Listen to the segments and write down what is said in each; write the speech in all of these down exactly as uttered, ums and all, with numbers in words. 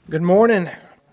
Good morning.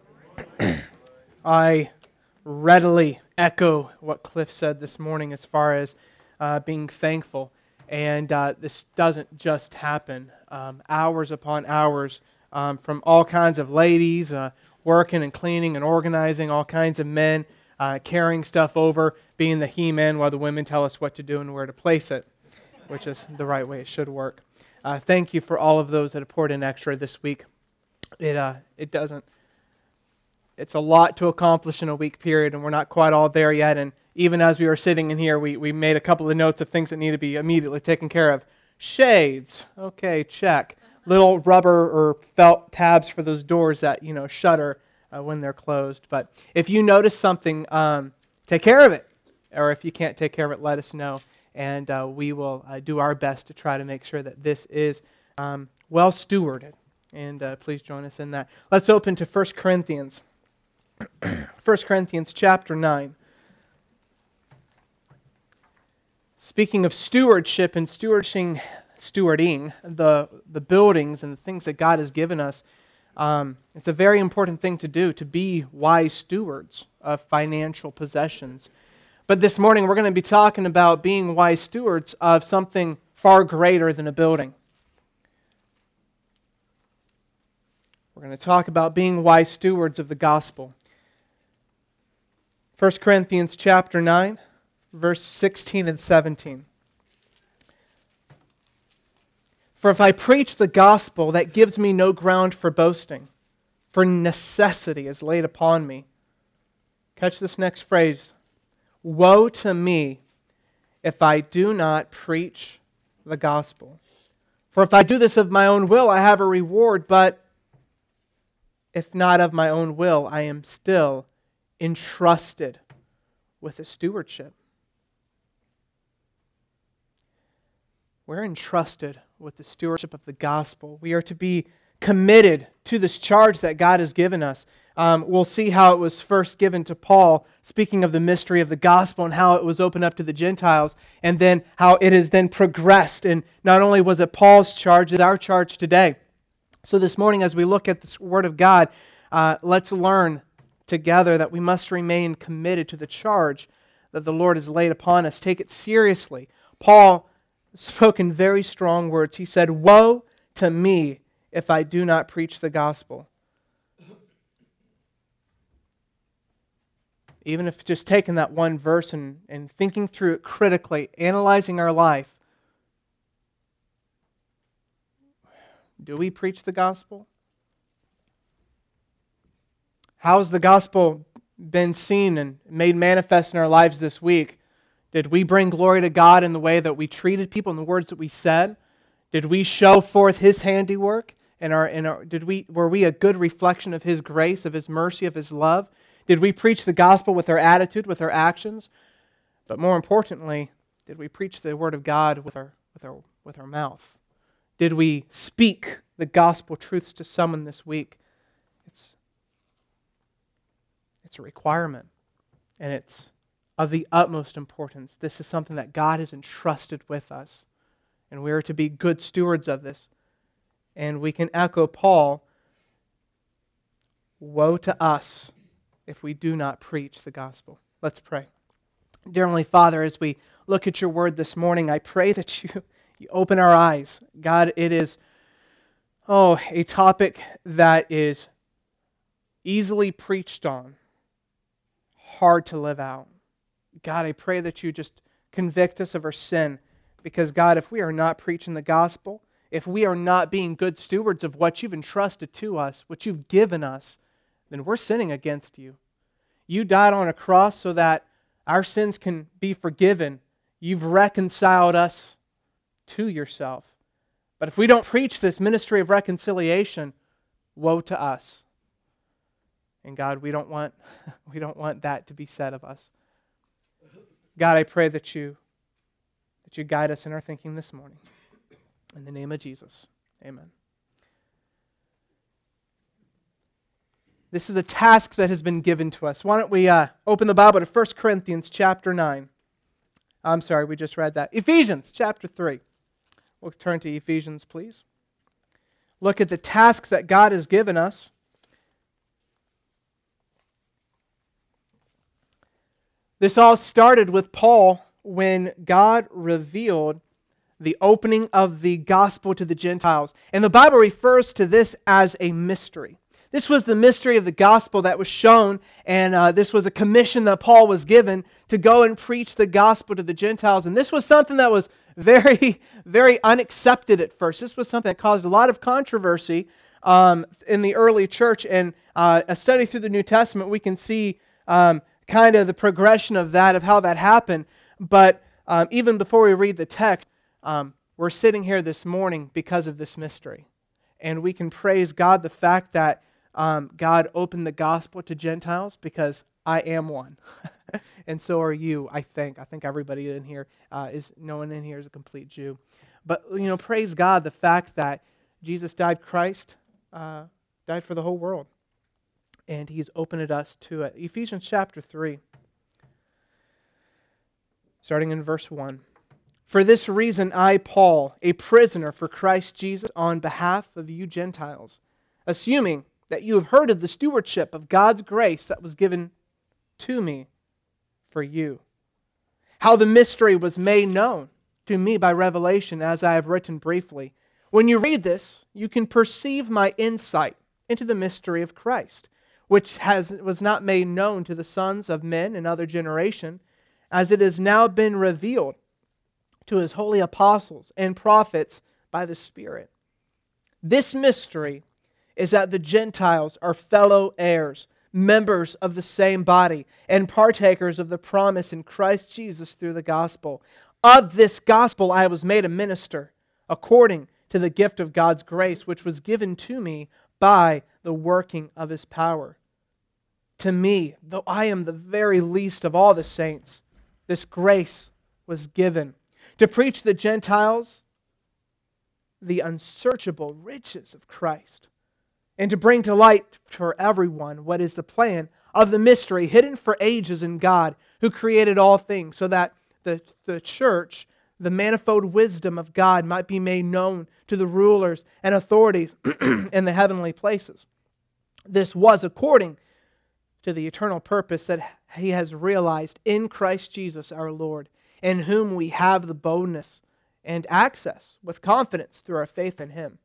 I readily echo what Cliff said this morning as far as uh, being thankful. And uh, this doesn't just happen. Um, hours upon hours um, from all kinds of ladies uh, working and cleaning and organizing, all kinds of men uh, carrying stuff over, being the he-men while the women tell us what to do and where to place it, which is the right way it should work. Uh, thank you for all of those that have poured in extra this week. It uh, it doesn't. It's a lot to accomplish in a week period, and we're not quite all there yet. And even as we were sitting in here, we, we made a couple of notes of things that need to be immediately taken care of. Shades, okay, check. Little rubber or felt tabs for those doors that you know shutter uh, when they're closed. But if you notice something, um, take care of it. Or if you can't take care of it, let us know, and uh, we will uh, do our best to try to make sure that this is um, well stewarded. And uh, please join us in that. Let's open to First Corinthians. First Corinthians chapter nine. Speaking of stewardship and stewarding, stewarding the, the buildings and the things that God has given us, um, it's a very important thing to do, to be wise stewards of financial possessions. But this morning we're going to be talking about being wise stewards of something far greater than a building. We're going to talk about being wise stewards of the gospel. First Corinthians chapter nine, verse sixteen and seventeen. For if I preach the gospel, that gives me no ground for boasting, for necessity is laid upon me. Catch this next phrase. Woe to me if I do not preach the gospel. For if I do this of my own will, I have a reward, but if not of my own will, I am still entrusted with a stewardship. We're entrusted with the stewardship of the gospel. We are to be committed to this charge that God has given us. Um, we'll see how it was first given to Paul, speaking of the mystery of the gospel and how it was opened up to the Gentiles, and then how it has then progressed. And not only was it Paul's charge, it's our charge today. So this morning, as we look at the Word of God, uh, let's learn together that we must remain committed to the charge that the Lord has laid upon us. Take it seriously. Paul spoke in very strong words. He said, "Woe to me if I do not preach the gospel." Even if just taking that one verse and, and thinking through it critically, analyzing our life, do we preach the gospel? How has the gospel been seen and made manifest in our lives this week? Did we bring glory to God in the way that we treated people, in the words that we said? Did we show forth His handiwork? In our, in our, did we, were we a good reflection of His grace, of His mercy, of His love? Did we preach the gospel with our attitude, with our actions? But more importantly, did we preach the Word of God with our, with our, with our mouth? Did we speak the gospel truths to someone this week? It's, it's a requirement, and it's of the utmost importance. This is something that God has entrusted with us, and we are to be good stewards of this. And we can echo Paul, woe to us if we do not preach the gospel. Let's pray. Dear Heavenly Father, as we look at your word this morning, I pray that you You open our eyes. God, it is, oh, a topic that is easily preached on, hard to live out. God, I pray that you just convict us of our sin, because God, if we are not preaching the gospel, if we are not being good stewards of what you've entrusted to us, what you've given us, then we're sinning against you. You died on a cross so that our sins can be forgiven. You've reconciled us to yourself. But if we don't preach this ministry of reconciliation, woe to us. And God, we don't want we don't want that to be said of us. God, I pray that you that you guide us in our thinking this morning. In the name of Jesus. Amen. This is a task that has been given to us. Why don't we uh, open the Bible to First Corinthians chapter nine. I'm sorry, we just read that. Ephesians chapter three. We'll turn to Ephesians, please. Look at the task that God has given us This all started with Paul when God revealed the opening of the gospel to the Gentiles. And the Bible refers to this as a mystery. This was the mystery of the gospel that was shown, and uh, this was a commission that Paul was given to go and preach the gospel to the Gentiles. And this was something that was very, very unaccepted at first. This was something that caused a lot of controversy um, in the early church. And uh, a study through the New Testament, we can see um, kind of the progression of that, of how that happened. But um, even before we read the text, um, we're sitting here this morning because of this mystery. And we can praise God the fact that um, God opened the gospel to Gentiles, because I am one. And so are you, I think. I think everybody in here uh, is, no one in here is a complete Jew. But, you know, praise God the fact that Jesus died, Christ uh, died for the whole world. And He's opened us to it. Ephesians chapter three, starting in verse one. For this reason I, Paul, a prisoner for Christ Jesus, on behalf of you Gentiles, assuming that you have heard of the stewardship of God's grace that was given to me for you, how the mystery was made known to me by revelation, as I have written briefly. When you read this, you can perceive my insight into the mystery of Christ, which has was not made known to the sons of men in other generation, as it has now been revealed to His holy apostles and prophets by the Spirit. This mystery is that the Gentiles are fellow heirs, members of the same body, and partakers of the promise in Christ Jesus through the gospel. Of this gospel I was made a minister, according to the gift of God's grace, which was given to me by the working of His power. To me, though I am the very least of all the saints, this grace was given to preach to the Gentiles the unsearchable riches of Christ, and to bring to light for everyone what is the plan of the mystery hidden for ages in God, who created all things, so that the, the church, the manifold wisdom of God, might be made known to the rulers and authorities in the heavenly places. This was according to the eternal purpose that He has realized in Christ Jesus our Lord, in whom we have the boldness and access with confidence through our faith in Him.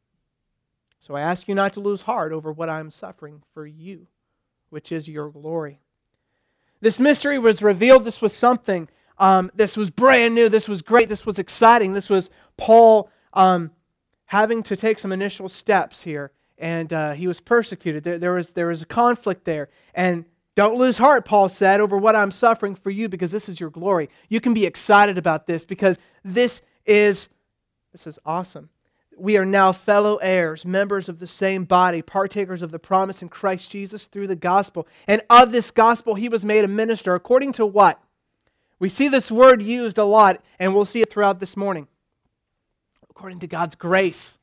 So I ask you not to lose heart over what I am suffering for you, which is your glory. This mystery was revealed. This was something, um, this was brand new, this was great, this was exciting. This was Paul um, having to take some initial steps here, and uh, he was persecuted. There, there was, there was a conflict there, and don't lose heart, Paul said, over what I'm suffering for you, because this is your glory. You can be excited about this, because this is, this is awesome. We are now fellow heirs, members of the same body, partakers of the promise in Christ Jesus through the gospel. And of this gospel He was made a minister, according to what? We see this word used a lot, and we'll see it throughout this morning. According to God's grace.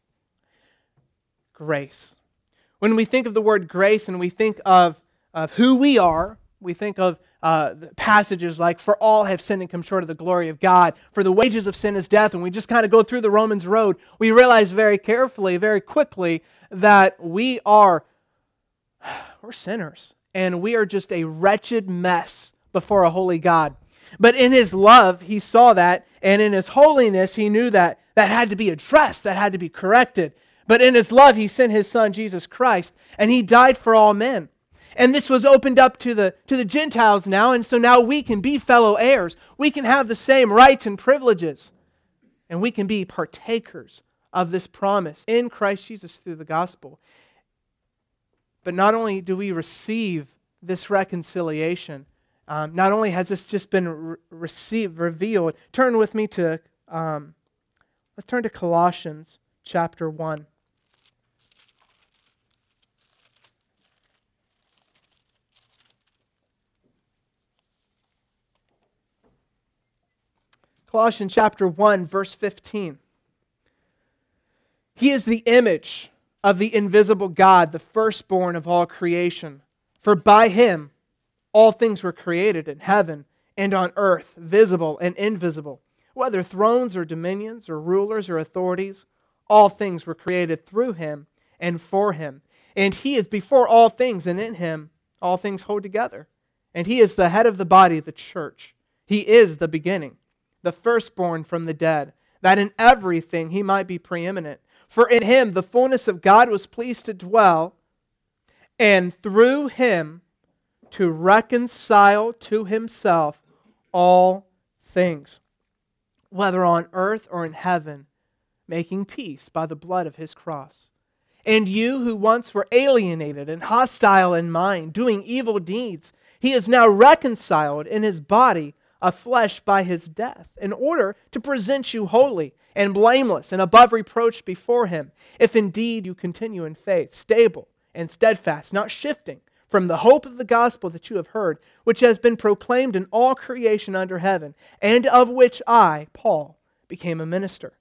Grace. When we think of the word grace and we think of, of who we are, we think of uh, passages like, for all have sinned and come short of the glory of God, for the wages of sin is death, and we just kind of go through the Romans road, we realize very carefully, very quickly, that we are, we're sinners, and we are just a wretched mess before a holy God. But in His love, He saw that, and in His holiness, He knew that that had to be addressed, that had to be corrected. But in His love, He sent His Son, Jesus Christ, and He died for all men. And this was opened up to the, to the Gentiles now, and so now we can be fellow heirs. We can have the same rights and privileges, and we can be partakers of this promise in Christ Jesus through the gospel. But not only do we receive this reconciliation, um, not only has this just been re- received, revealed, turn with me to, um, let's turn to Colossians chapter one. Colossians chapter one, verse fifteen. He is the image of the invisible God, the firstborn of all creation. For by Him all things were created in heaven and on earth, visible and invisible. Whether thrones or dominions or rulers or authorities, all things were created through Him and for Him. And He is before all things, and in Him all things hold together. And he is the head of the body, the church. He is the beginning, the firstborn from the dead, that in everything he might be preeminent. For in him the fullness of God was pleased to dwell, and through him to reconcile to himself all things, whether on earth or in heaven, making peace by the blood of his cross. And you who once were alienated and hostile in mind, doing evil deeds, he is now reconciled in his body of flesh by his death, in order to present you holy and blameless and above reproach before him, if indeed you continue in faith, stable and steadfast, not shifting from the hope of the gospel that you have heard, which has been proclaimed in all creation under heaven, and of which I, Paul, became a minister.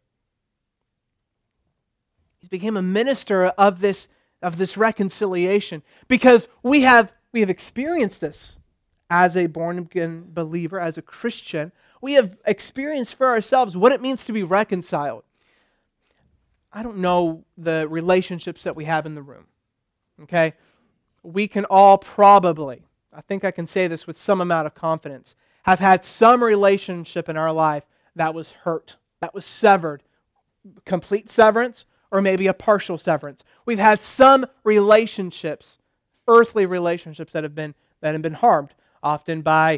He became a minister of this, of this reconciliation, because we have, we have experienced this as a born-again believer, as a Christian. We have experienced for ourselves what it means to be reconciled. I don't know the relationships that we have in the room, okay? We can all probably, I think I can say this with some amount of confidence, have had some relationship in our life that was hurt, that was severed, complete severance, or maybe a partial severance. We've had some relationships, earthly relationships that have been that have been harmed, often by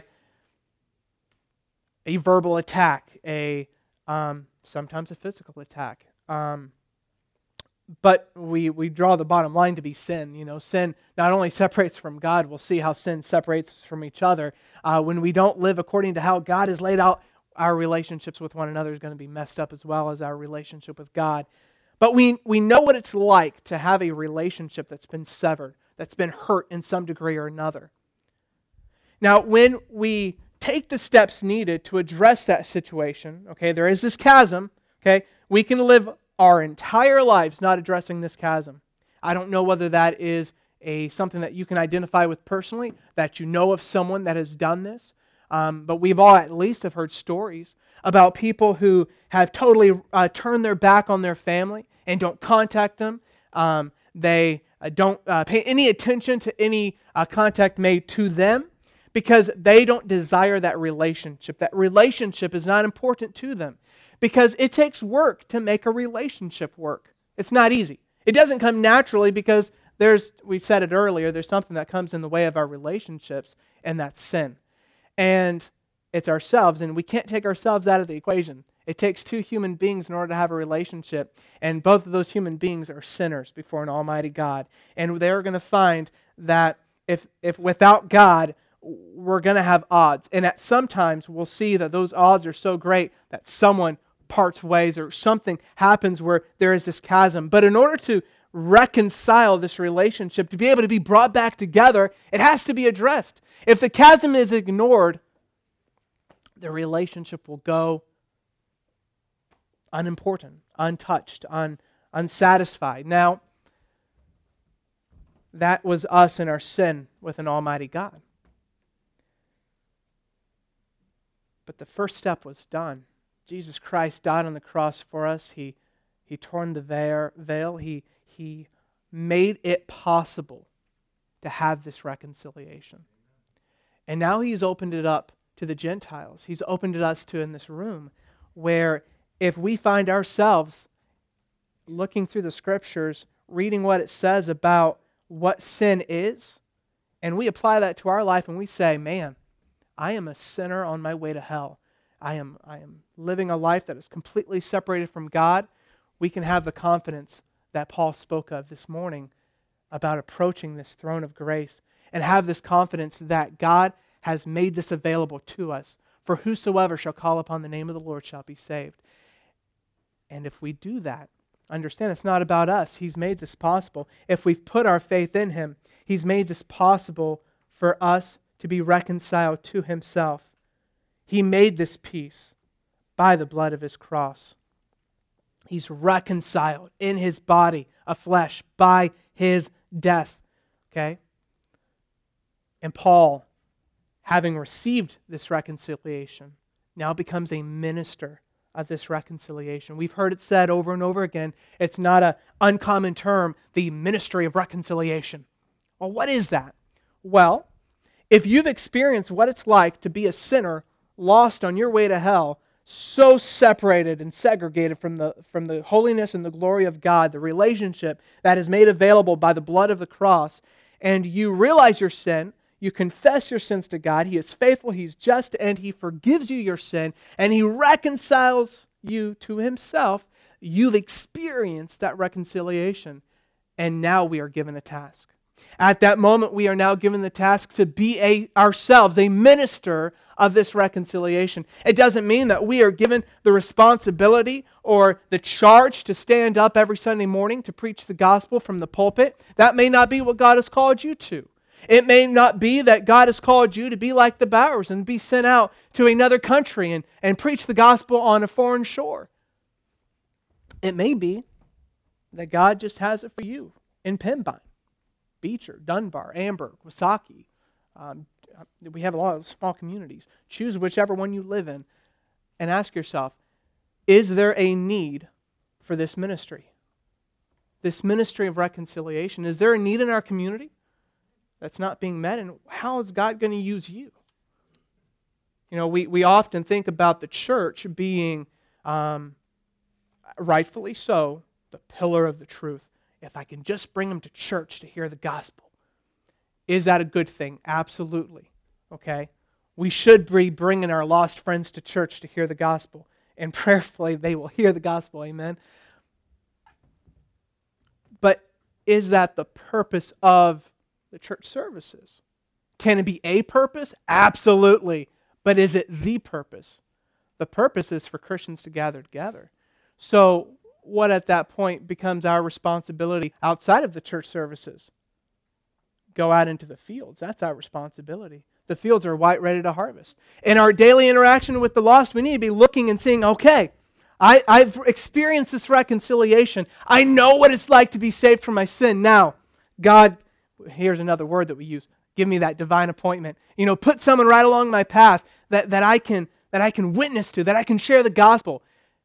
a verbal attack, a um, sometimes a physical attack. Um, but we we draw the bottom line to be sin. You know, sin not only separates from God. We'll see how sin separates us from each other. Uh, when we don't live according to how God has laid out, our relationships with one another is going to be messed up, as well as our relationship with God. But we, we know what it's like to have a relationship that's been severed, that's been hurt in some degree or another. Now, when we take the steps needed to address that situation, okay, there is this chasm, okay, we can live our entire lives not addressing this chasm. I don't know whether that is a something that you can identify with personally, that you know of someone that has done this, um, but we've all at least have heard stories about people who have totally uh, turned their back on their family and don't contact them. Um, they uh, don't uh, pay any attention to any uh, contact made to them because they don't desire that relationship. That relationship is not important to them because it takes work to make a relationship work. It's not easy. It doesn't come naturally because there's, we said it earlier, there's something that comes in the way of our relationships, and that's sin. And it's ourselves, and we can't take ourselves out of the equation. It takes two human beings in order to have a relationship, and both of those human beings are sinners before an almighty God. And they're going to find that if if without God, we're going to have odds. And at sometimes we'll see that those odds are so great that someone parts ways or something happens where there is this chasm. But in order to reconcile this relationship, to be able to be brought back together, it has to be addressed. If the chasm is ignored, the relationship will go unimportant, untouched, un, unsatisfied. Now, that was us in our sin with an almighty God. But the first step was done. Jesus Christ died on the cross for us. He, he torn the veil. He, he made it possible to have this reconciliation. And now He's opened it up to the Gentiles. He's opened it us to in this room, where if we find ourselves looking through the Scriptures, reading what it says about what sin is, and we apply that to our life and we say, man, I am a sinner on my way to hell. I am, I am living a life that is completely separated from God. We can have the confidence that Paul spoke of this morning about approaching this throne of grace and have this confidence that God has made this available to us. For whosoever shall call upon the name of the Lord shall be saved. And if we do that, understand it's not about us. He's made this possible. If we've put our faith in Him, He's made this possible for us to be reconciled to Himself. He made this peace by the blood of His cross. He's reconciled in His body of flesh by His death. Okay? And Paul, having received this reconciliation, now becomes a minister of this reconciliation. We've heard it said over and over again, it's not an uncommon term, the ministry of reconciliation. Well, what is that? Well, If you've experienced what it's like to be a sinner, lost on your way to hell, so separated and segregated from the, from the holiness and the glory of God, the relationship that is made available by the blood of the cross, and you realize your sin, you confess your sins to God, He is faithful, He's just, and He forgives you your sin, and He reconciles you to Himself, you've experienced that reconciliation, and now we are given a task. At that moment, we are now given the task to be a, ourselves a minister of this reconciliation. It doesn't mean that we are given the responsibility or the charge to stand up every Sunday morning to preach the gospel from the pulpit. That may not be what God has called you to. It may not be that God has called you to be like the Bowers and be sent out to another country and, and preach the gospel on a foreign shore. It may be that God just has it for you in Pembine, Beecher, Dunbar, Amber, Wasaki. Um, we have a lot of small communities. Choose whichever one you live in and ask yourself, is there a need for this ministry? This ministry of reconciliation. Is there a need in our community that's not being met? And how is God going to use you? You know, we, we often think about the church being, um, rightfully so, the pillar of the truth. If I can just bring them to church to hear the gospel. Is that a good thing? Absolutely. Okay? We should be bringing our lost friends to church to hear the gospel. And prayerfully, they will hear the gospel. Amen? But is that the purpose of the church services? Can it be a purpose? Absolutely. But is it the purpose? The purpose is for Christians to gather together. So, what at that point becomes our responsibility outside of the church services? Go out into the fields. That's our responsibility. The fields are white, ready to harvest. In our daily interaction with the lost, we need to be looking and seeing, okay, I, I've experienced this reconciliation. I know what it's like to be saved from my sin. Now, God, here's another word that we use, give me that divine appointment. You know, put someone right along my path that, that I can that I can witness to, that I can share the gospel.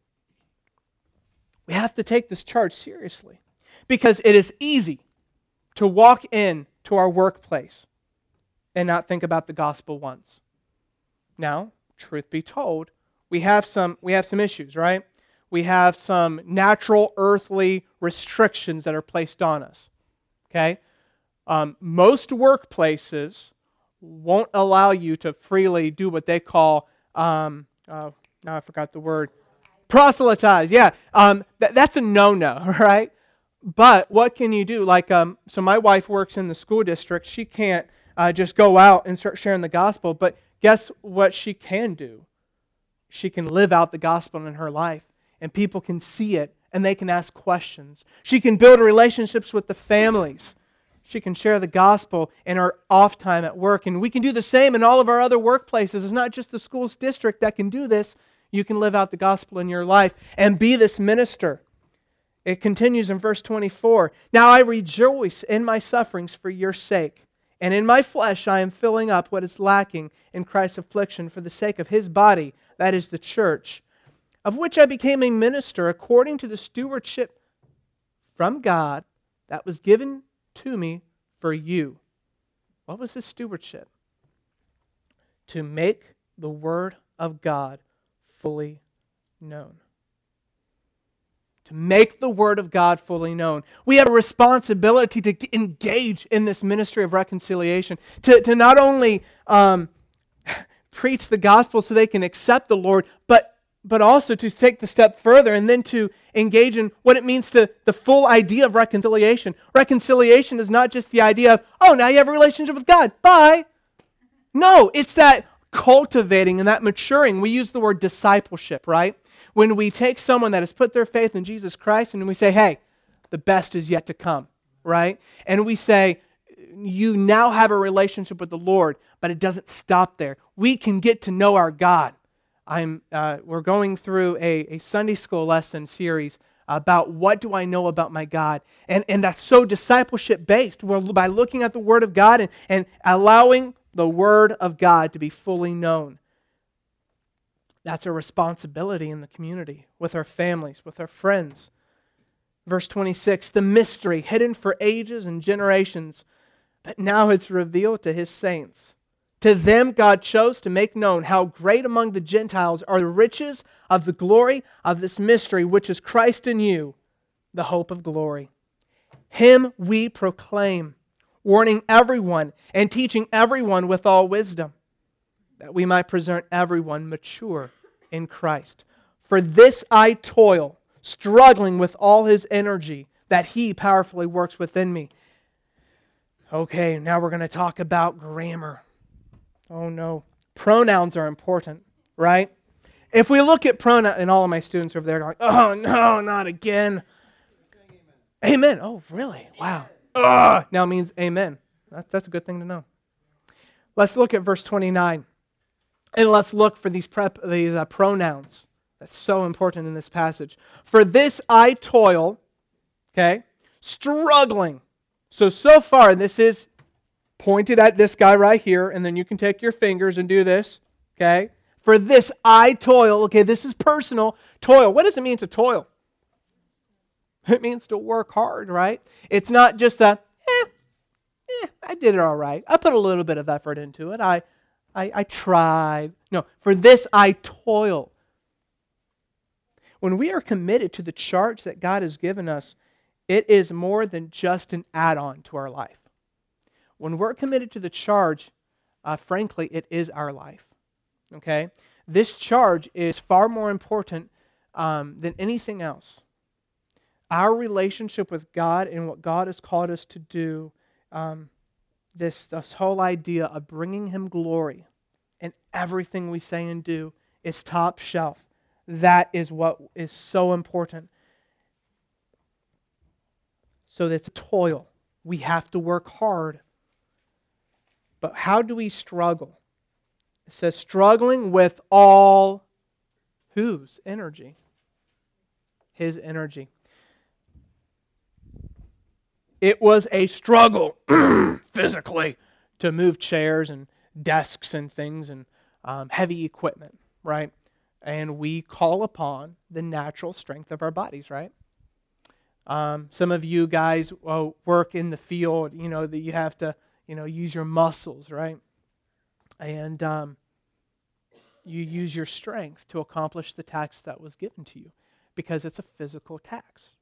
We have to take this charge seriously because it is easy to walk in to our workplace and not think about the gospel once. Now, truth be told, we have some we have some issues, right? We have some natural earthly restrictions that are placed on us. Okay? Um, most workplaces won't allow you to freely do what they call um, uh, now I forgot the word. Proselytize, yeah. Um, th- that's a no-no, right? But what can you do? Like, um, so my wife works in the school district. She can't uh, just go out and start sharing the gospel. But guess what she can do? She can live out the gospel in her life. And people can see it, and they can ask questions. She can build relationships with the families. She can share the gospel in her off time at work. And we can do the same in all of our other workplaces. It's not just the school's district that can do this. You can live out the gospel in your life and be this minister. It continues in verse twenty-four. Now I rejoice in my sufferings for your sake, and in my flesh I am filling up what is lacking in Christ's affliction for the sake of His body, that is the church, of which I became a minister according to the stewardship from God that was given to me for you. What was this stewardship? To make the word of God fully known. To make the word of God fully known. We have a responsibility to engage in this ministry of reconciliation. To, to not only um, preach the gospel so they can accept the Lord, but, but also to take the step further and then to engage in what it means to the full idea of reconciliation. Reconciliation is not just the idea of, oh, now you have a relationship with God. Bye. No, it's that cultivating and that maturing. We use the word discipleship, right? When we take someone that has put their faith in Jesus Christ and we say, hey, the best is yet to come, right? And we say, you now have a relationship with the Lord, but it doesn't stop there. We can get to know our God. I'm. Uh, we're going through a, a Sunday school lesson series about what do I know about my God. And, and that's so discipleship based. We're, by looking at the Word of God and, and allowing the Word of God to be fully known. That's a responsibility in the community, with our families, with our friends. Verse twenty-six, the mystery hidden for ages and generations, but now it's revealed to His saints. To them God chose to make known how great among the Gentiles are the riches of the glory of this mystery, which is Christ in you, the hope of glory. Him we proclaim, warning everyone and teaching everyone with all wisdom, that we might present everyone mature in Christ. For this I toil, struggling with all His energy that He powerfully works within me. Okay, now we're going to talk about grammar. Oh no. Pronouns are important, right? If we look at pronouns, and all of my students over there are going, oh no, not again. Amen. Amen. Oh, really? Wow. Ugh, now means amen. That, that's a good thing to know. Let's look at verse twenty-nine. And let's look for these, prep, these uh, pronouns. That's so important in this passage. For this I toil, okay, struggling. So, so far, this is pointed at this guy right here, and then you can take your fingers and do this, okay? For this I toil. Okay, this is personal. Toil. What does it mean to toil? It means to work hard, right? It's not just a, eh, eh, I did it all right. I put a little bit of effort into it. I, I, I tried. No, for this I toil. When we are committed to the charge that God has given us, it is more than just an add-on to our life. When we're committed to the charge, uh, frankly, it is our life. Okay? This charge is far more important um, than anything else. Our relationship with God and what God has called us to do, um, this, this whole idea of bringing Him glory in everything we say and do is top shelf. That is what is so important. So that's toil. We have to work hard. But how do we struggle? It says struggling with all whose energy? His energy. It was a struggle physically to move chairs and desks and things and um, heavy equipment, right? And we call upon the natural strength of our bodies, right? Um, some of you guys well, work in the field, you know, that you have to, you know, use your muscles, right? And um, you use your strength to accomplish the task that was given to you because it's a physical task.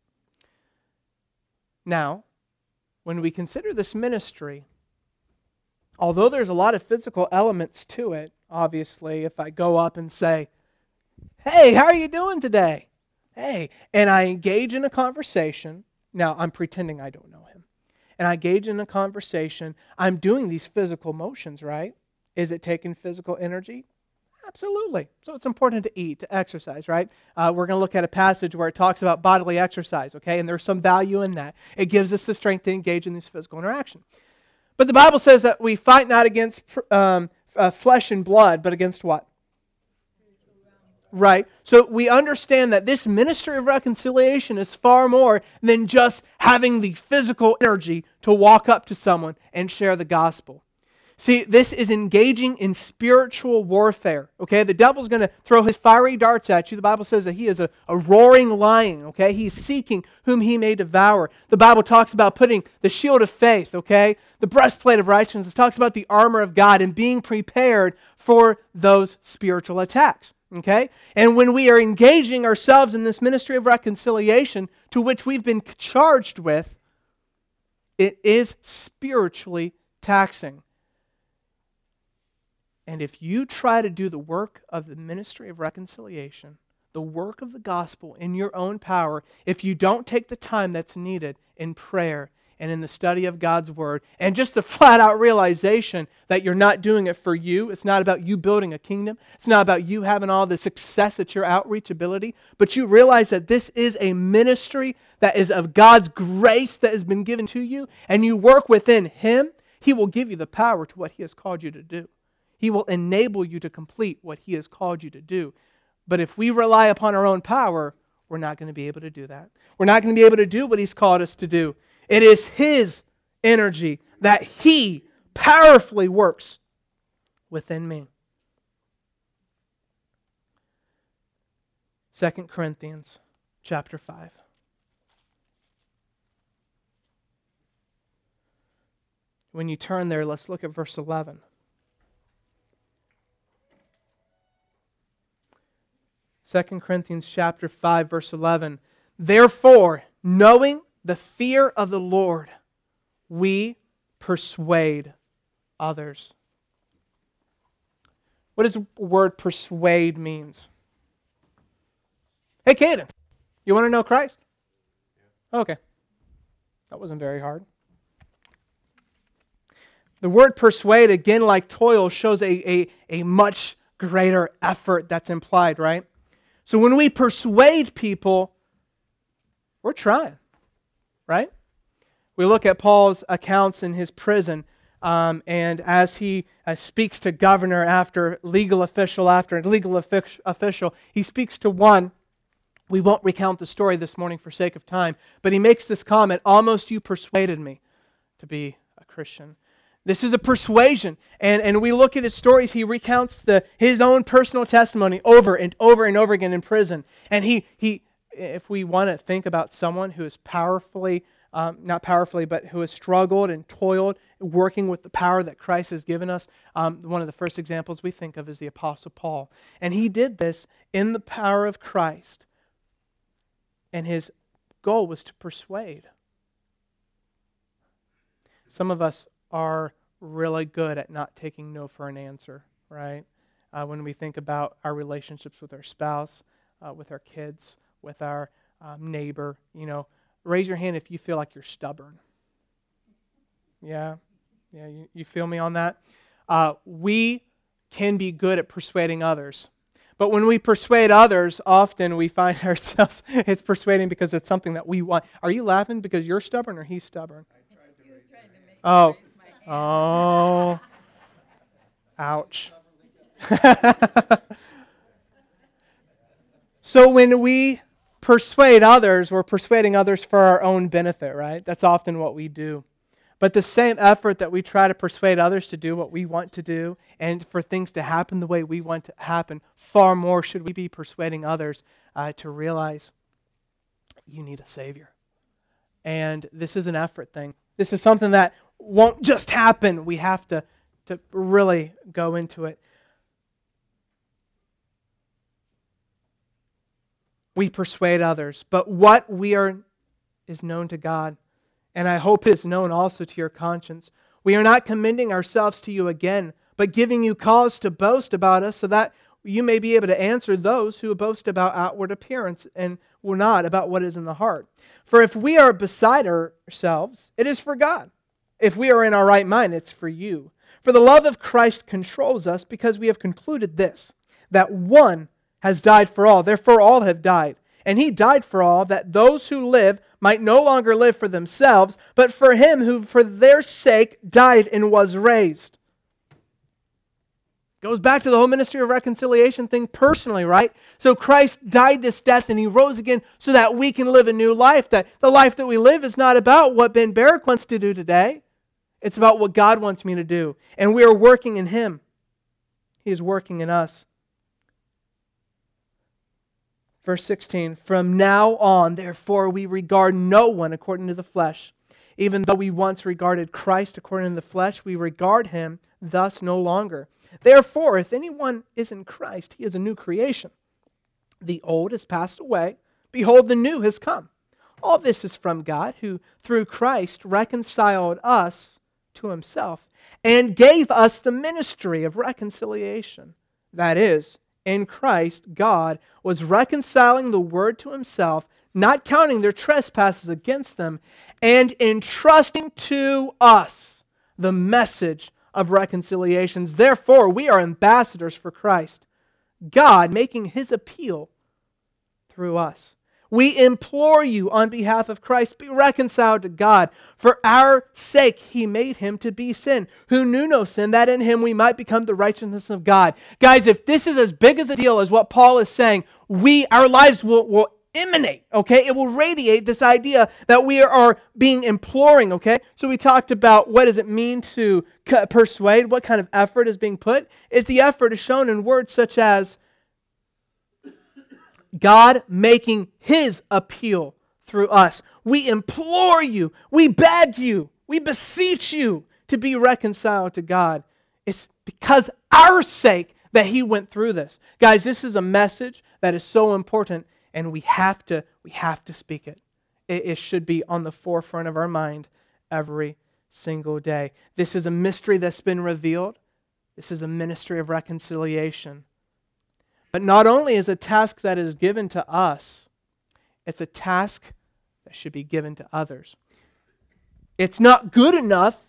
Now, when we consider this ministry, although there's a lot of physical elements to it, obviously, if I go up and say, hey, how are you doing today? Hey, and I engage in a conversation. Now, I'm pretending I don't know him. And I engage in a conversation. I'm doing these physical motions, right? Is it taking physical energy? Absolutely. So it's important to eat, to exercise, right? Uh, we're going to look at a passage where it talks about bodily exercise, okay? And there's some value in that. It gives us the strength to engage in these physical interaction. But the Bible says that we fight not against um, uh, flesh and blood, but against what? Right. So we understand that this ministry of reconciliation is far more than just having the physical energy to walk up to someone and share the gospel. See, this is engaging in spiritual warfare, okay? The devil's going to throw his fiery darts at you. The Bible says that he is a, a roaring lion, okay? He's seeking whom he may devour. The Bible talks about putting the shield of faith, okay? The breastplate of righteousness. It talks about the armor of God and being prepared for those spiritual attacks, okay? And when we are engaging ourselves in this ministry of reconciliation to which we've been charged with, it is spiritually taxing. And if you try to do the work of the ministry of reconciliation, the work of the gospel in your own power, if you don't take the time that's needed in prayer and in the study of God's Word, and just the flat-out realization that you're not doing it for you, it's not about you building a kingdom, it's not about you having all the success at your outreach ability, but you realize that this is a ministry that is of God's grace that has been given to you, and you work within Him, He will give you the power to what He has called you to do. He will enable you to complete what He has called you to do. But if we rely upon our own power, we're not going to be able to do that. We're not going to be able to do what He's called us to do. It is His energy that He powerfully works within me. Second Corinthians chapter five. When you turn there, let's look at verse eleven. Second Corinthians chapter five, verse eleven. Therefore, knowing the fear of the Lord, we persuade others. What does the word persuade means? Hey, Caden, you want to know Christ? Okay. That wasn't very hard. The word persuade, again, like toil, shows a, a, a much greater effort that's implied, right? So when we persuade people, we're trying, right? We look at Paul's accounts in his prison, um, and as he uh, speaks to governor after legal official after legal offic- official, he speaks to one. We won't recount the story this morning for sake of time, but he makes this comment, almost you persuaded me to be a Christian. This is a persuasion, and, and we look at his stories, he recounts the his own personal testimony over and over and over again in prison, and he, he if we want to think about someone who is powerfully, um, not powerfully, but who has struggled and toiled, working with the power that Christ has given us, um, one of the first examples we think of is the Apostle Paul, and he did this in the power of Christ. And his goal was to persuade. Some of us are really good at not taking no for an answer, right? Uh, when we think about our relationships with our spouse, uh, with our kids, with our um, neighbor, you know, raise your hand if you feel like you're stubborn. Yeah? Yeah, you, you feel me on that? Uh, we can be good at persuading others. But when we persuade others, often we find ourselves, it's persuading because it's something that we want. Are you laughing because you're stubborn or he's stubborn? I tried to raise my hand. Oh. My hand. Oh. Ouch. So when we persuade others, we're persuading others for our own benefit, right? That's often what we do. But the same effort that we try to persuade others to do what we want to do and for things to happen the way we want to happen, far more should we be persuading others uh, to realize you need a Savior. And this is an effort thing. This is something that won't just happen. We have to, to really go into it. We persuade others, but what we are is known to God. And I hope it is known also to your conscience. We are not commending ourselves to you again, but giving you cause to boast about us so that you may be able to answer those who boast about outward appearance and will not about what is in the heart. For if we are beside ourselves, it is for God. If we are in our right mind, it's for you. For the love of Christ controls us because we have concluded this, that one has died for all, therefore all have died. And he died for all, that those who live might no longer live for themselves, but for him who for their sake died and was raised. Goes back to the whole ministry of reconciliation thing personally, right? So Christ died this death and he rose again so that we can live a new life. That the life that we live is not about what Ben Barrick wants to do today. It's about what God wants me to do. And we are working in him. He is working in us. Verse sixteen, from now on, therefore, we regard no one according to the flesh. Even though we once regarded Christ according to the flesh, we regard him thus no longer. Therefore, if anyone is in Christ, he is a new creation. The old has passed away. Behold, the new has come. All this is from God, who through Christ reconciled us to himself and gave us the ministry of reconciliation. That is, in Christ, God was reconciling the world to himself, not counting their trespasses against them, and entrusting to us the message of reconciliations. Therefore, we are ambassadors for Christ, God making his appeal through us. We implore you on behalf of Christ, be reconciled to God. For our sake he made him to be sin, who knew no sin, that in him we might become the righteousness of God. Guys, if this is as big as a deal as what Paul is saying, we, our lives will, will emanate, okay? It will radiate this idea that we are being imploring, okay? So we talked about what does it mean to persuade, what kind of effort is being put. If the effort is shown in words such as God making his appeal through us. We implore you, we beg you, we beseech you to be reconciled to God. It's because our sake that he went through this. Guys, this is a message that is so important, and we have to, we have to speak it. It, it should be on the forefront of our mind every single day. This is a mystery that's been revealed. This is a ministry of reconciliation. But not only is a task that is given to us, it's a task that should be given to others. It's not good enough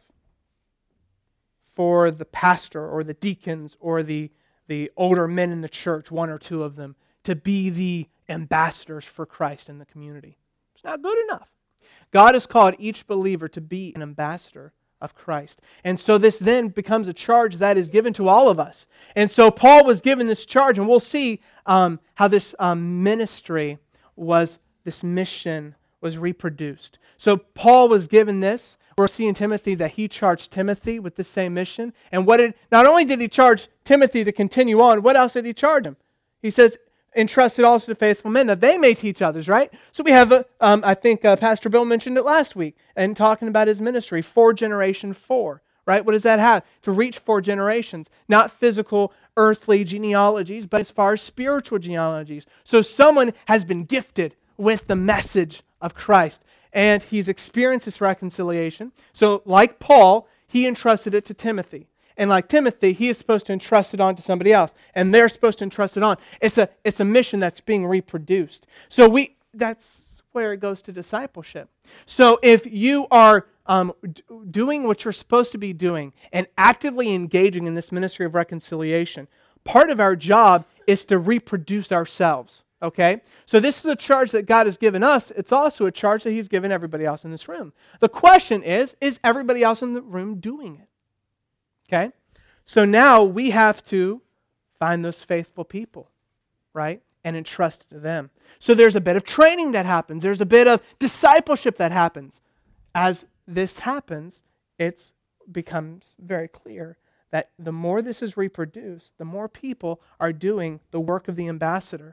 for the pastor or the deacons or the, the older men in the church, one or two of them, to be the ambassadors for Christ in the community. It's not good enough. God has called each believer to be an ambassador of Christ. And so this then becomes a charge that is given to all of us. And so Paul was given this charge, and we'll see um, how this um, ministry was, this mission was reproduced. So Paul was given this. We'll see in Timothy that he charged Timothy with the same mission. And what did, not only did he charge Timothy to continue on, what else did he charge him? He says, entrusted also to faithful men that they may teach others, right? So we have, a, um, I think uh, Pastor Bill mentioned it last week, and talking about his ministry, four generation four, right? What does that have? To reach four generations, not physical, earthly genealogies, but as far as spiritual genealogies. So someone has been gifted with the message of Christ, and he's experienced this reconciliation. So like Paul, he entrusted it to Timothy. And like Timothy, he is supposed to entrust it on to somebody else. And they're supposed to entrust it on. It's a, it's a mission that's being reproduced. So we that's where it goes to discipleship. So if you are um, d- doing what you're supposed to be doing and actively engaging in this ministry of reconciliation, part of our job is to reproduce ourselves. Okay? So this is a charge that God has given us. It's also a charge that He's given everybody else in this room. The question is, is everybody else in the room doing it? Okay? So now we have to find those faithful people, right? And entrust it to them. So there's a bit of training that happens. There's a bit of discipleship that happens. As this happens, it becomes very clear that the more this is reproduced, the more people are doing the work of the ambassador.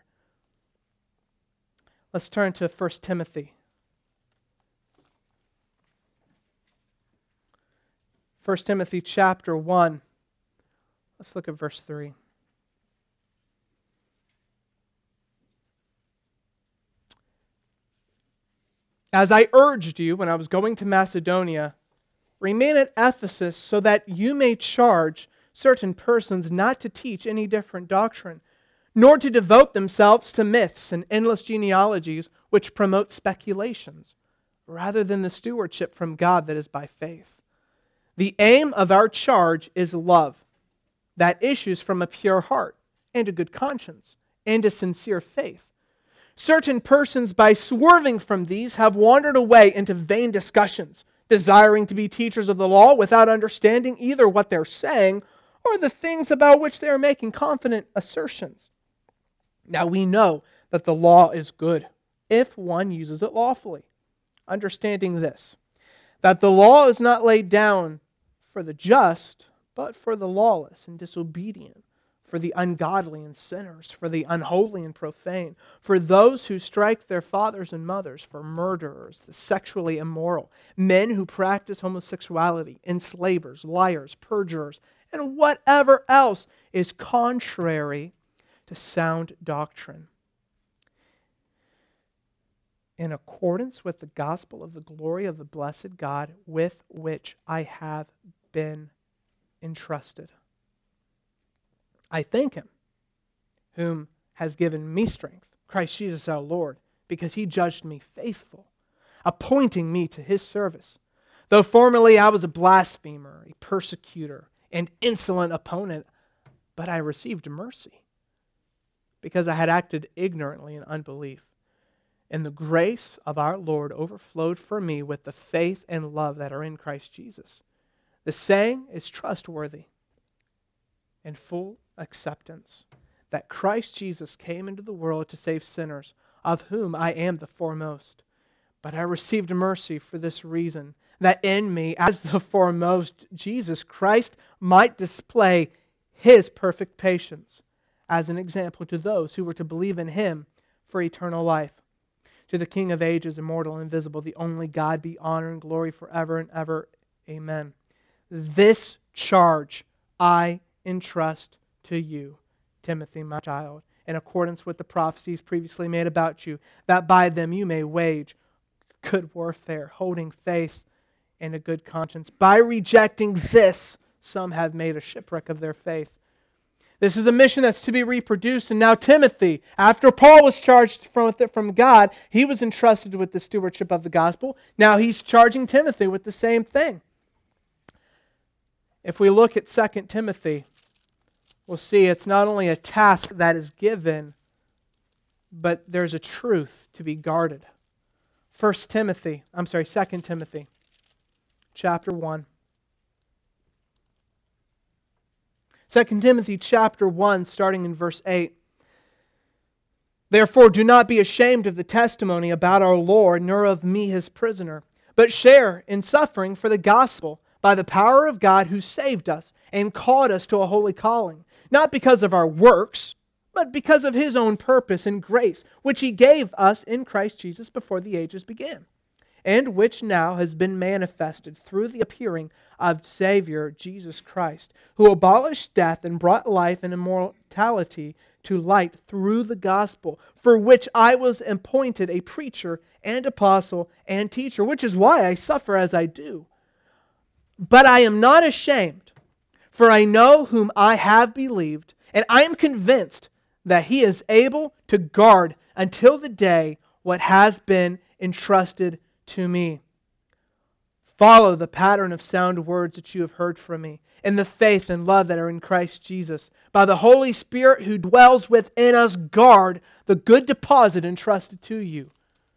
Let's turn to First Timothy. First Timothy chapter one. Let's look at verse three. As I urged you when I was going to Macedonia, remain at Ephesus so that you may charge certain persons not to teach any different doctrine, nor to devote themselves to myths and endless genealogies which promote speculations, rather than the stewardship from God that is by faith. The aim of our charge is love, that issues from a pure heart, and a good conscience, and a sincere faith. Certain persons, by swerving from these, have wandered away into vain discussions, desiring to be teachers of the law without understanding either what they're saying or the things about which they are making confident assertions. Now we know that the law is good if one uses it lawfully, understanding this, that the law is not laid down for the just, but for the lawless and disobedient, for the ungodly and sinners, for the unholy and profane, for those who strike their fathers and mothers, for murderers, the sexually immoral, men who practice homosexuality, enslavers, liars, perjurers, and whatever else is contrary to sound doctrine. In accordance with the gospel of the glory of the blessed God with which I have been entrusted. I thank Him, whom has given me strength, Christ Jesus our Lord, because He judged me faithful, appointing me to His service. Though formerly I was a blasphemer, a persecutor, and insolent opponent, but I received mercy, because I had acted ignorantly in unbelief. And the grace of our Lord overflowed for me with the faith and love that are in Christ Jesus. The saying is trustworthy and full acceptance, that Christ Jesus came into the world to save sinners, of whom I am the foremost. But I received mercy for this reason, that in me, as the foremost, Jesus Christ might display His perfect patience as an example to those who were to believe in Him for eternal life. To the King of ages, immortal and invisible, the only God, be honor and glory forever and ever. Amen. This charge I entrust to you. Timothy, my child, in accordance with the prophecies previously made about you, that by them you may wage good warfare, holding faith and a good conscience. By rejecting this, some have made a shipwreck of their faith. This is a mission that's to be reproduced. And now Timothy, after Paul was charged from, from God, he was entrusted with the stewardship of the gospel. Now he's charging Timothy with the same thing. If we look at Second Timothy, we'll see it's not only a task that is given, but there's a truth to be guarded. First Timothy, I'm sorry, Second Timothy, chapter one. Second Timothy chapter one, starting in verse eight. Therefore, do not be ashamed of the testimony about our Lord, nor of me his prisoner, but share in suffering for the gospel by the power of God who saved us and called us to a holy calling, not because of our works, but because of his own purpose and grace, which he gave us in Christ Jesus before the ages began, and which now has been manifested through the appearing of Savior Jesus Christ, who abolished death and brought life and immortality to light through the gospel, for which I was appointed a preacher and apostle and teacher, which is why I suffer as I do. But I am not ashamed, for I know whom I have believed, and I am convinced that he is able to guard until the day what has been entrusted to me. Follow the pattern of sound words that you have heard from me, and the faith and love that are in Christ Jesus. By the Holy Spirit who dwells within us, guard the good deposit entrusted to you.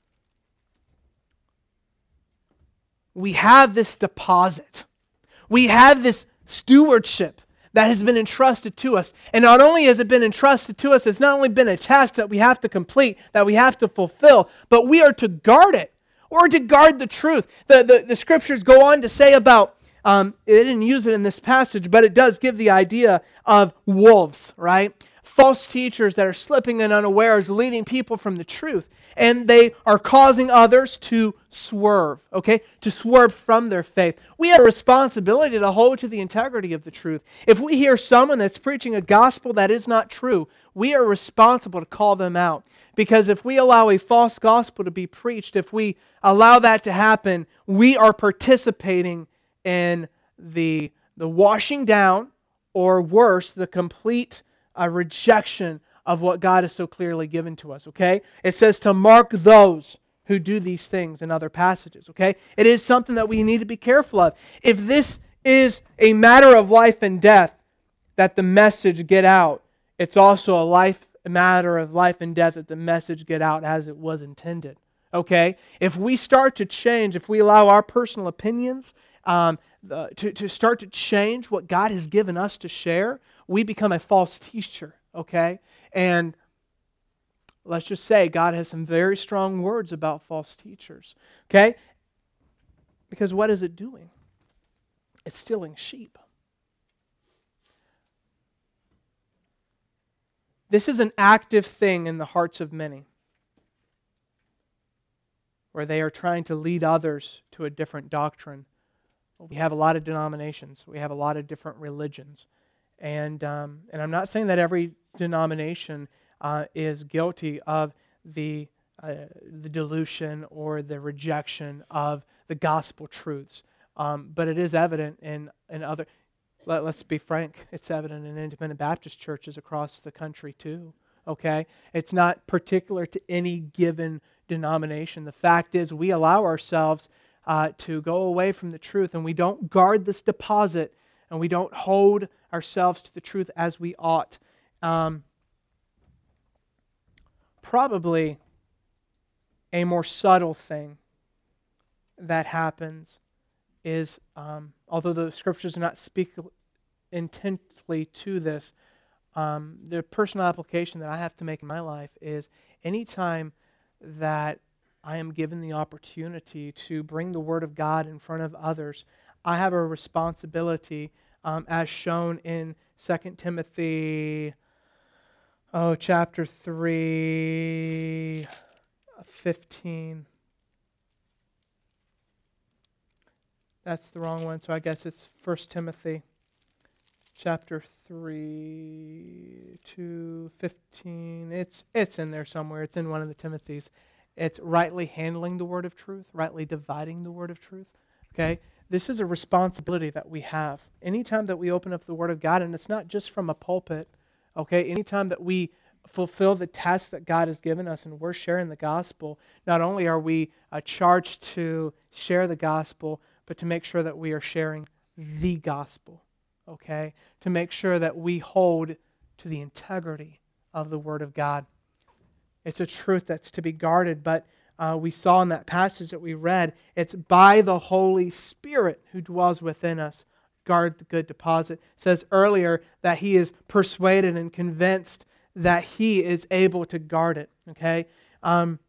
We have this deposit. We have this stewardship that has been entrusted to us. And not only has it been entrusted to us, it's not only been a task that we have to complete, that we have to fulfill, but we are to guard it, or to guard the truth. The, the, the scriptures go on to say about, um, it didn't use it in this passage, but it does give the idea of wolves, right? False teachers that are slipping in unawares, leading people from the truth. And they are causing others to swerve, okay? To swerve from their faith. We have a responsibility to hold to the integrity of the truth. If we hear someone that's preaching a gospel that is not true, we are responsible to call them out. Because if we allow a false gospel to be preached, if we allow that to happen, we are participating in the, the washing down, or worse, the complete uh, rejection of what God has so clearly given to us, okay? It says to mark those who do these things in other passages, okay? It is something that we need to be careful of. If this is a matter of life and death, that the message get out, it's also a life a matter of life and death that the message get out as it was intended, okay? If we start to change, if we allow our personal opinions um, the, to, to start to change what God has given us to share, we become a false teacher, okay? And let's just say God has some very strong words about false teachers, okay? Because what is it doing? It's stealing sheep. This is an active thing in the hearts of many, where they are trying to lead others to a different doctrine. We have a lot of denominations. We have a lot of different religions. And um, and I'm not saying that every denomination uh, is guilty of the uh, the dilution or the rejection of the gospel truths. Um, but it is evident in, in other... Let, let's be frank, it's evident in independent Baptist churches across the country too, okay? It's not particular to any given denomination. The fact is we allow ourselves uh, to go away from the truth, and we don't guard this deposit, and we don't hold ourselves to the truth as we ought. Um, probably a more subtle thing that happens is, um, although the scriptures do not speak intently to this, um, the personal application that I have to make in my life is anytime that I am given the opportunity to bring the Word of God in front of others, I have a responsibility, um, as shown in Second Timothy, oh, chapter three, fifteen. That's the wrong one, so I guess it's First Timothy chapter three, two, fifteen. It's, it's in there somewhere. It's in one of the Timothys. It's rightly handling the word of truth, rightly dividing the word of truth. Okay? This is a responsibility that we have. Anytime that we open up the word of God, and it's not just from a pulpit, okay? Anytime that we fulfill the task that God has given us and we're sharing the gospel, not only are we uh, charged to share the gospel, but to make sure that we are sharing the gospel, okay? To make sure that we hold to the integrity of the word of God. It's a truth that's to be guarded, but uh, we saw in that passage that we read, it's by the Holy Spirit who dwells within us. Guard the good deposit. It says earlier that he is persuaded and convinced that he is able to guard it. Okay? Um,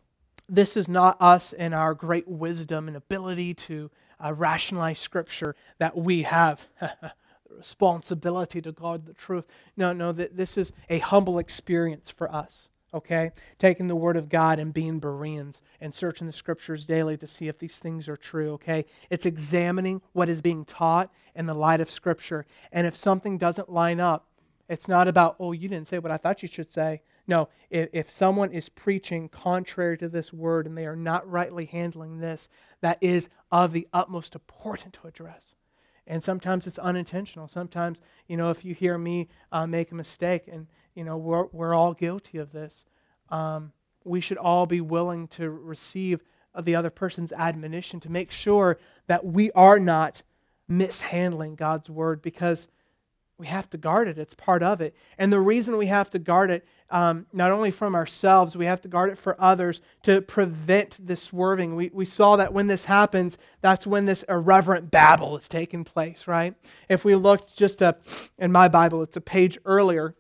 this is not us in our great wisdom and ability to uh, rationalize Scripture that we have the responsibility to guard the truth. No, no, that this is a humble experience for us. Okay? Taking the Word of God and being Bereans and searching the Scriptures daily to see if these things are true. Okay? It's examining what is being taught in the light of Scripture. And if something doesn't line up, it's not about, oh, you didn't say what I thought you should say. No, if, if someone is preaching contrary to this Word and they are not rightly handling this, that is of the utmost importance to address. And sometimes it's unintentional. Sometimes, you know, if you hear me uh, make a mistake, and, you know, we're, we're all guilty of this, um, we should all be willing to receive the other person's admonition to make sure that we are not mishandling God's Word, because we have to guard it. It's part of it. And the reason we have to guard it, um, not only from ourselves, we have to guard it for others to prevent the swerving. We, we saw that when this happens, that's when this irreverent babble is taking place, right? If we looked just a, in my Bible, it's a page earlier,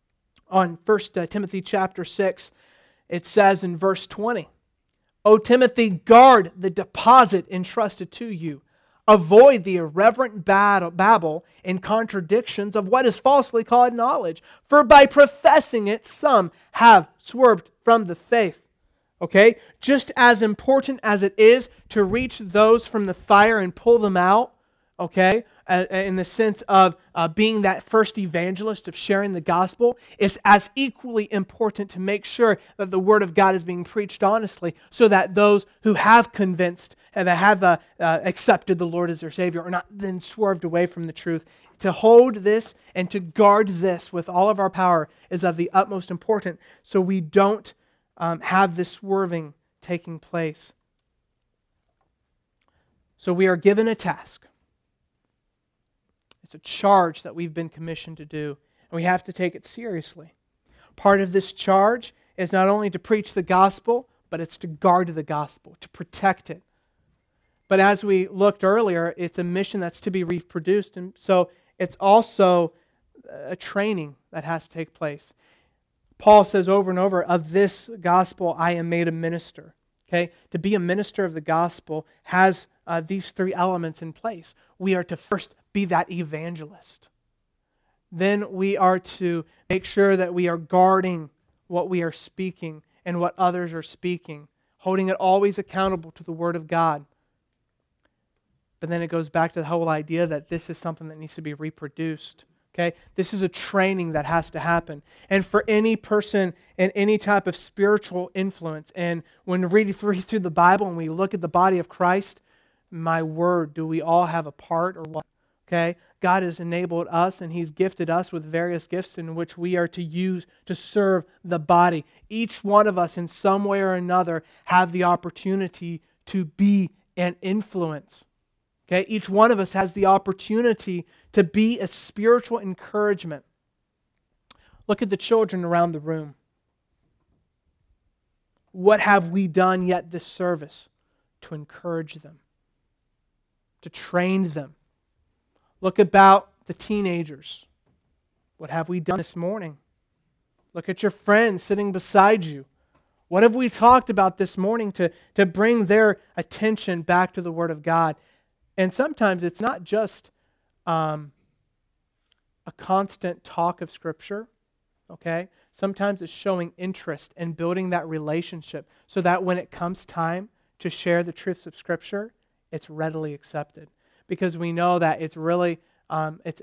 on First Timothy chapter six, it says in verse twenty, O Timothy, guard the deposit entrusted to you. Avoid the irreverent babble and contradictions of what is falsely called knowledge, for by professing it, some have swerved from the faith. Okay? Just as important as it is to reach those from the fire and pull them out, okay, uh, in the sense of uh, being that first evangelist of sharing the gospel, it's as equally important to make sure that the Word of God is being preached honestly, so that those who have convinced and that have uh, uh, accepted the Lord as their Savior are not then swerved away from the truth. To hold this and to guard this with all of our power is of the utmost importance, so we don't um, have this swerving taking place. So we are given a task. It's a charge that we've been commissioned to do, and we have to take it seriously. Part of this charge is not only to preach the gospel, but it's to guard the gospel, to protect it. But as we looked earlier, it's a mission that's to be reproduced, and so it's also a training that has to take place. Paul says over and over, of this gospel I am made a minister. Okay? To be a minister of the gospel has uh, these three elements in place. We are to first be that evangelist. Then we are to make sure that we are guarding what we are speaking and what others are speaking, holding it always accountable to the Word of God. But then it goes back to the whole idea that this is something that needs to be reproduced. Okay? This is a training that has to happen. And for any person in any type of spiritual influence, and when we read through, through the Bible and we look at the body of Christ, my word, do we all have a part or what? Okay? God has enabled us and He's gifted us with various gifts in which we are to use to serve the body. Each one of us in some way or another have the opportunity to be an influence. Okay? Each one of us has the opportunity to be a spiritual encouragement. Look at the children around the room. What have we done yet this service to encourage them, to train them? Look about the teenagers. What have we done this morning? Look at your friends sitting beside you. What have we talked about this morning to, to bring their attention back to the Word of God? And sometimes it's not just um, a constant talk of Scripture, okay? Sometimes it's showing interest and building that relationship so that when it comes time to share the truths of Scripture, it's readily accepted. Because we know that it's really, um, it's, it,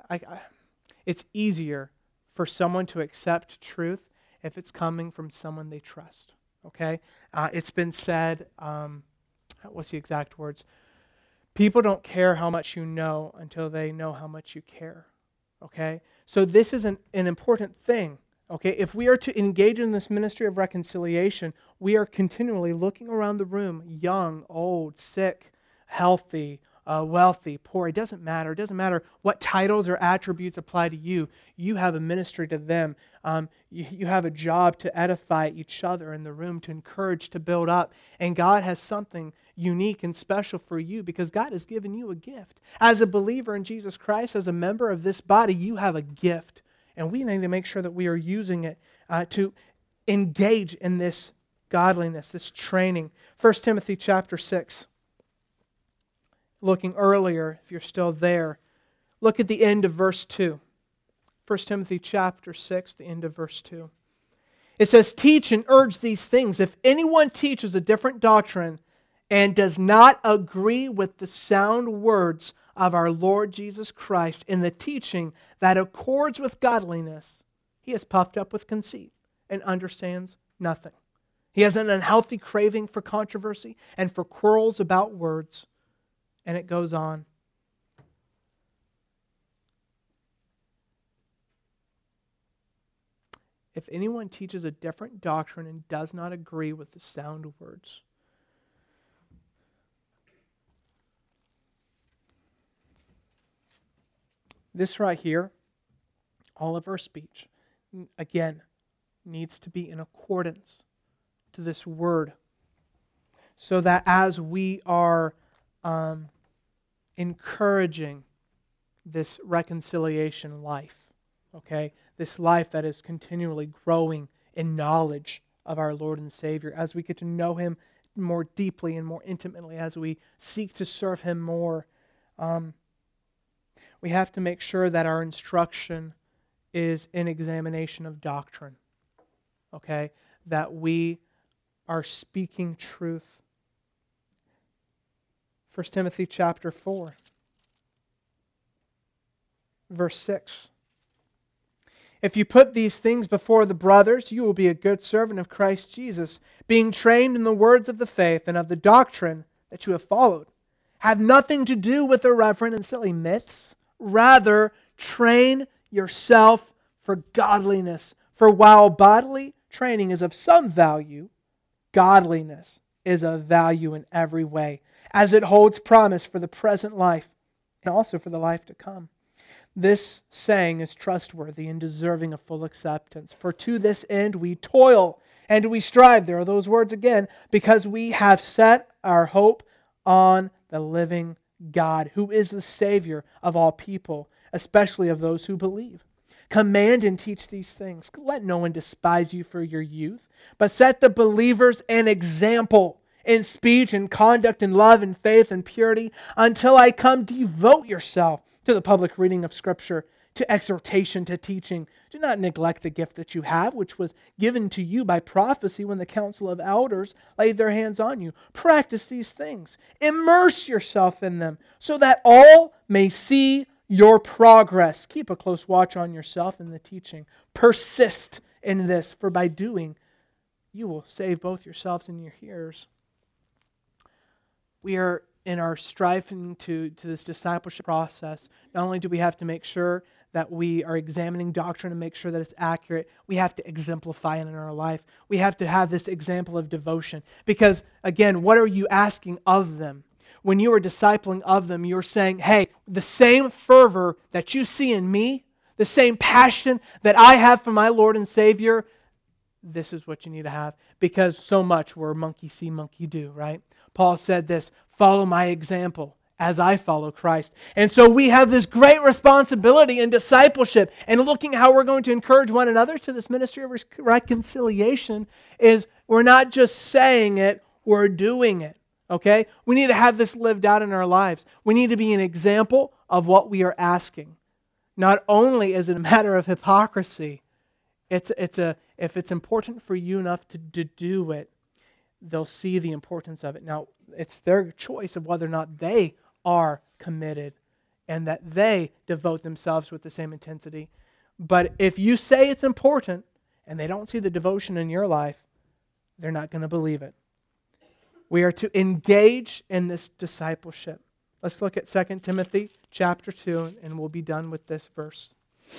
I, I, it's easier for someone to accept truth if it's coming from someone they trust. Okay? Uh, it's been said, um, what's the exact words? People don't care how much you know until they know how much you care. Okay? So this is an, an important thing. Okay? If we are to engage in this ministry of reconciliation, we are continually looking around the room, young, old, sick, healthy, Uh, wealthy, poor. It doesn't matter. It doesn't matter what titles or attributes apply to you. You have a ministry to them. Um, you, you have a job to edify each other in the room, to encourage, to build up. And God has something unique and special for you because God has given you a gift. As a believer in Jesus Christ, as a member of this body, you have a gift. And we need to make sure that we are using it uh, to engage in this godliness, this training. First Timothy chapter six. Looking earlier, if you're still there, look at the end of verse two. First Timothy chapter six, the end of verse two. It says, teach and urge these things. If anyone teaches a different doctrine and does not agree with the sound words of our Lord Jesus Christ in the teaching that accords with godliness, he is puffed up with conceit and understands nothing. He has an unhealthy craving for controversy and for quarrels about words. And it goes on. If anyone teaches a different doctrine and does not agree with the sound words. This right here, all of our speech, again, needs to be in accordance to this word. So that as we are um, encouraging this reconciliation life, okay? This life that is continually growing in knowledge of our Lord and Savior as we get to know Him more deeply and more intimately, as we seek to serve Him more. Um, we have to make sure that our instruction is an examination of doctrine, okay? That we are speaking truth. First Timothy chapter four, verse six. If you put these things before the brothers, you will be a good servant of Christ Jesus, being trained in the words of the faith and of the doctrine that you have followed. Have nothing to do with irreverent and silly myths. Rather, train yourself for godliness. For while bodily training is of some value, godliness is of value in every way, as it holds promise for the present life and also for the life to come. This saying is trustworthy and deserving of full acceptance. For to this end we toil and we strive, there are those words again, because we have set our hope on the living God, who is the Savior of all people, especially of those who believe. Command and teach these things. Let no one despise you for your youth, but set the believers an example in speech and conduct and love and faith and purity. Until I come, devote yourself to the public reading of Scripture, to exhortation, to teaching. Do not neglect the gift that you have, which was given to you by prophecy when the council of elders laid their hands on you. Practice these things. Immerse yourself in them, so that all may see your progress. Keep a close watch on yourself in the teaching. Persist in this, for by doing, you will save both yourselves and your hearers. We are in our striving to, to this discipleship process. Not only do we have to make sure that we are examining doctrine and make sure that it's accurate, we have to exemplify it in our life. We have to have this example of devotion. Because, again, what are you asking of them? When you are discipling of them, you're saying, hey, the same fervor that you see in me, the same passion that I have for my Lord and Savior, this is what you need to have. Because so much we're monkey see, monkey do, right? Paul said this, follow my example as I follow Christ. And so we have this great responsibility in discipleship and looking how we're going to encourage one another to this ministry of reconciliation is we're not just saying it, we're doing it. Okay? We need to have this lived out in our lives. We need to be an example of what we are asking. Not only is it a matter of hypocrisy, it's, it's a, if it's important for you enough to, to do it, they'll see the importance of it. Now, it's their choice of whether or not they are committed and that they devote themselves with the same intensity. But if you say it's important and they don't see the devotion in your life, they're not going to believe it. We are to engage in this discipleship. Let's look at Second Timothy chapter two, and we'll be done with this verse.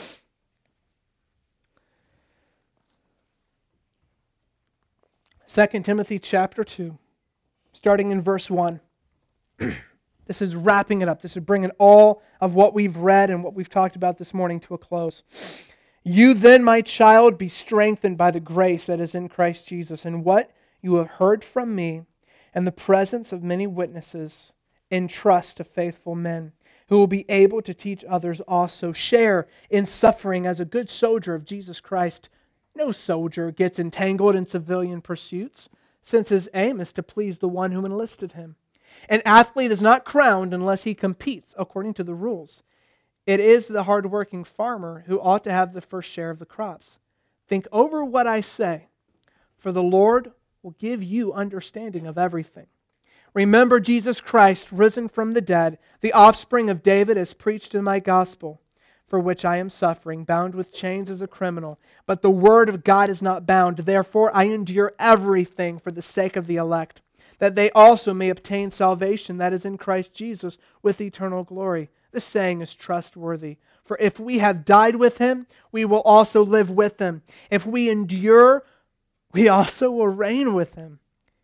Second Timothy chapter two, starting in verse one. This is wrapping it up. This is bringing all of what we've read and what we've talked about this morning to a close. You then, my child, be strengthened by the grace that is in Christ Jesus, and what you have heard from me in the presence of many witnesses, entrust to faithful men who will be able to teach others also. Share in suffering as a good soldier of Jesus Christ. No soldier gets entangled in civilian pursuits, since his aim is to please the one who enlisted him. An athlete is not crowned unless he competes according to the rules. It is the hard-working farmer who ought to have the first share of the crops. Think over what I say, for the Lord will give you understanding of everything. Remember Jesus Christ, risen from the dead, the offspring of David, as preached in my gospel, for which I am suffering, bound with chains as a criminal. But the word of God is not bound. Therefore I endure everything for the sake of the elect, that they also may obtain salvation that is in Christ Jesus with eternal glory. This saying is trustworthy. For if we have died with Him, we will also live with Him. If we endure, we also will reign with Him.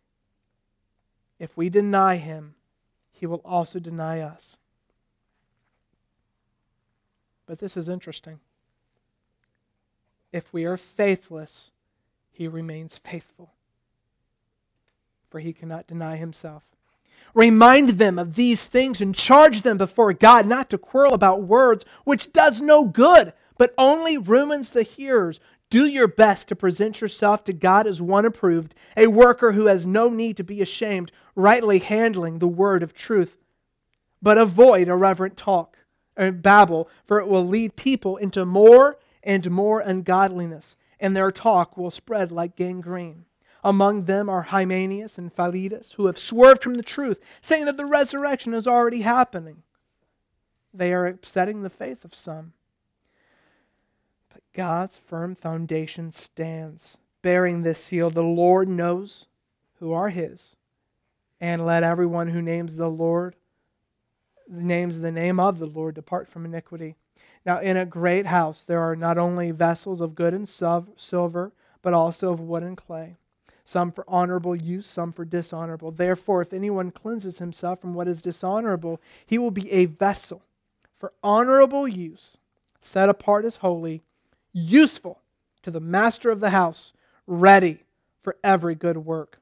If we deny Him, He will also deny us. But this is interesting. If we are faithless, He remains faithful, for He cannot deny Himself. Remind them of these things and charge them before God not to quarrel about words, which does no good, but only ruins the hearers. Do your best to present yourself to God as one approved, a worker who has no need to be ashamed, rightly handling the word of truth. But avoid irreverent talk and babble, for it will lead people into more and more ungodliness, and their talk will spread like gangrene. Among them are Hymenaeus and Philetus, who have swerved from the truth, saying that the resurrection is already happening. They are upsetting the faith of some. But God's firm foundation stands, bearing this seal: the Lord knows who are His. And let everyone who names the Lord, names the name of the Lord, depart from iniquity. Now in a great house there are not only vessels of good and silver, but also of wood and clay, some for honorable use, some for dishonorable. Therefore, if anyone cleanses himself from what is dishonorable, he will be a vessel for honorable use, set apart as holy, useful to the master of the house, ready for every good work.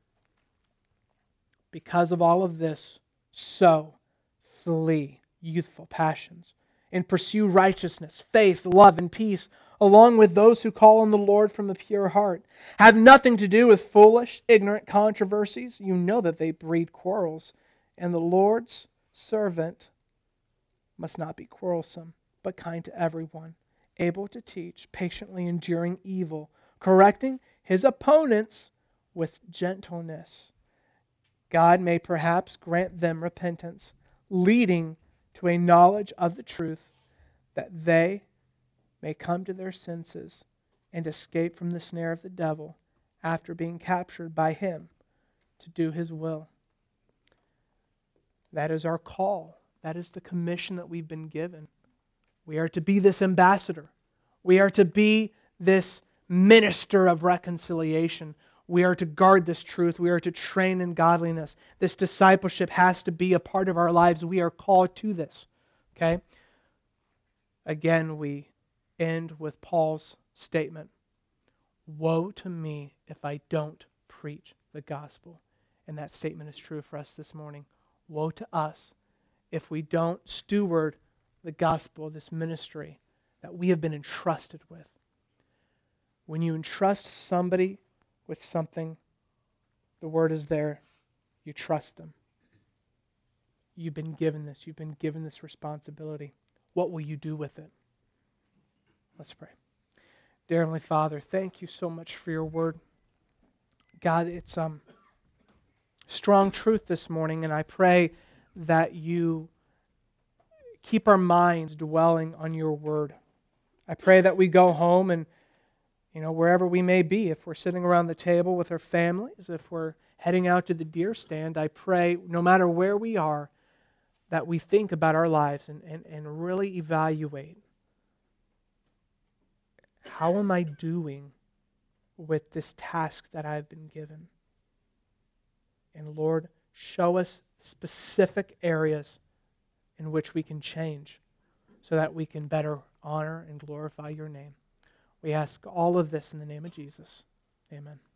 Because of all of this, so flee youthful passions and pursue righteousness, faith, love, and peace, along with those who call on the Lord from a pure heart. Have nothing to do with foolish, ignorant controversies. You know that they breed quarrels. And the Lord's servant must not be quarrelsome, but kind to everyone, able to teach, patiently enduring evil, correcting his opponents with gentleness. God may perhaps grant them repentance, leading to a knowledge of the truth, that they may come to their senses and escape from the snare of the devil after being captured by him to do his will. That is our call. That is the commission that we've been given. We are to be this ambassador. We are to be this minister of reconciliation. We are to guard this truth. We are to train in godliness. This discipleship has to be a part of our lives. We are called to this. Okay? Again, we end with Paul's statement: woe to me if I don't preach the gospel. And that statement is true for us this morning. Woe to us if we don't steward the gospel, this ministry that we have been entrusted with. When you entrust somebody with something, the word is there, you trust them. You've been given this. You've been given this responsibility. What will you do with it? Let's pray. Dear Heavenly Father, thank you so much for your word. God, it's um strong truth this morning, and I pray that you keep our minds dwelling on your word. I pray that we go home and, you know, wherever we may be, if we're sitting around the table with our families, if we're heading out to the deer stand, I pray, no matter where we are, that we think about our lives and, and, and really evaluate, how am I doing with this task that I've been given? And Lord, show us specific areas in which we can change so that we can better honor and glorify your name. We ask all of this in the name of Jesus. Amen.